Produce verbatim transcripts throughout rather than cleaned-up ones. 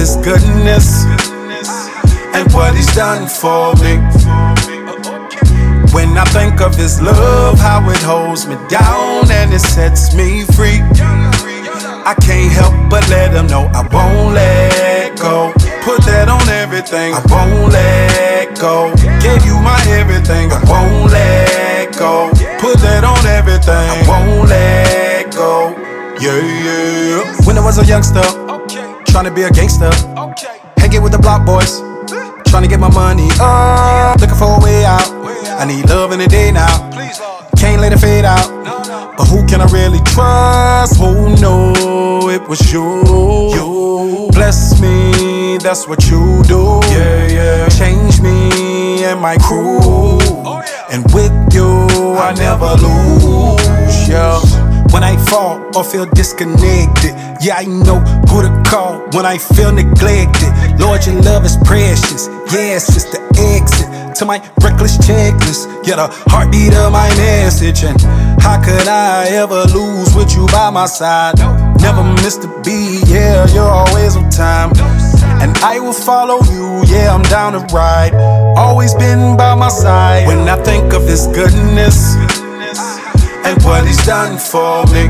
His goodness and what He's done for me. When I think of His love, how it holds me down and it sets me free, I can't help but let Him know I won't let go. Put that on everything, I won't let go. Gave you my everything, I won't let go. Put that on everything, I won't let go. Yeah, yeah. When I was a youngster, trying to be a gangster, hanging with the block boys, trying to get my money up, looking for a way out. I need love in the day now, can't let it fade out. But who can I really trust? Oh no, it was you. You bless me, that's what you do. Yeah, yeah. Change me and my crew, and with you I never lose. Yeah. When I fall or feel disconnected, yeah, I know who to call when I feel neglected. Lord, your love is precious. Yeah, it's just the exit to my reckless checklist. Yeah, the heartbeat of my message. And how could I ever lose with you by my side? Never missed a beat, yeah, you're always on time. And I will follow you, yeah, I'm down to ride. Always been by my side. When I think of His goodness and what He's done for me,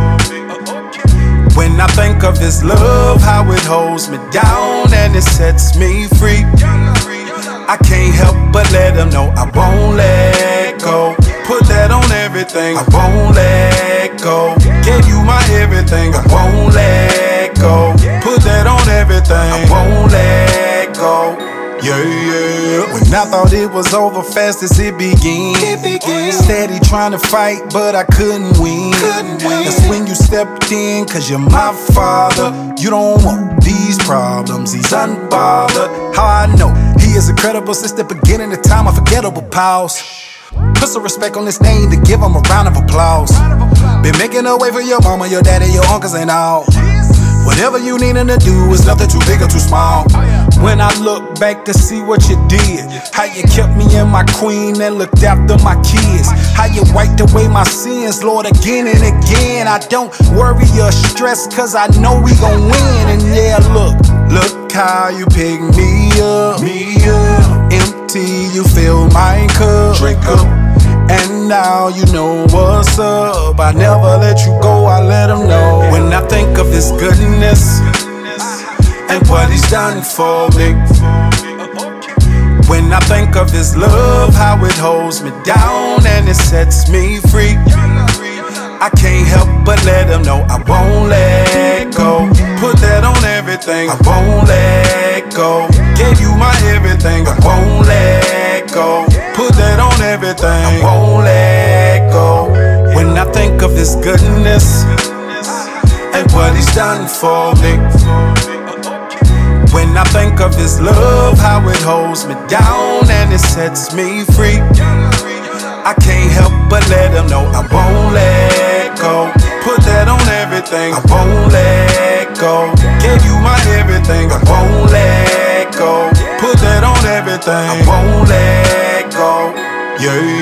when I think of His love, how it holds me down and it sets me free, I can't help but let Him know I won't let go. Put that on everything, I won't let go. Gave you my everything, I won't let go. Put that on everything, I won't let go. Yeah, yeah. When I thought it was over fast as it began, it began. Steady trying to fight, but I couldn't win. couldn't win. That's when you stepped in, cause you're my father. You don't want these problems, He's unbothered. How I know He is incredible since the beginning of time, unforgettable pause. Put some respect on His name to give Him a round of applause. Been making a way for your mama, your daddy, your uncles and all. Whatever you needin' to do is nothing too big or too small. When I look back to see what you did, how you kept me and my queen and looked after my kids, how you wiped away my sins, Lord, again and again. I don't worry or stress, cause I know we gon' win. And yeah, look, look how you pick me up, me up. Empty, you fill my cup, drink up. And now you know what's up. I never let you go, I let Him know. When I think of His goodness and what He's done for me, when I think of His love, how it holds me down and it sets me free, I can't help but let Him know I won't let go. Put that on everything, I won't let go. Gave you my everything, I won't let go. Put that on everything, I won't let go. When I think of His goodness and what He's done for me, when I think of His love, how it holds me down and it sets me free, I can't help but let Him know I won't let go. Put that on everything, I won't let go. Gave you my everything, I won't let go. Put that on everything, I won't let go. Yeah.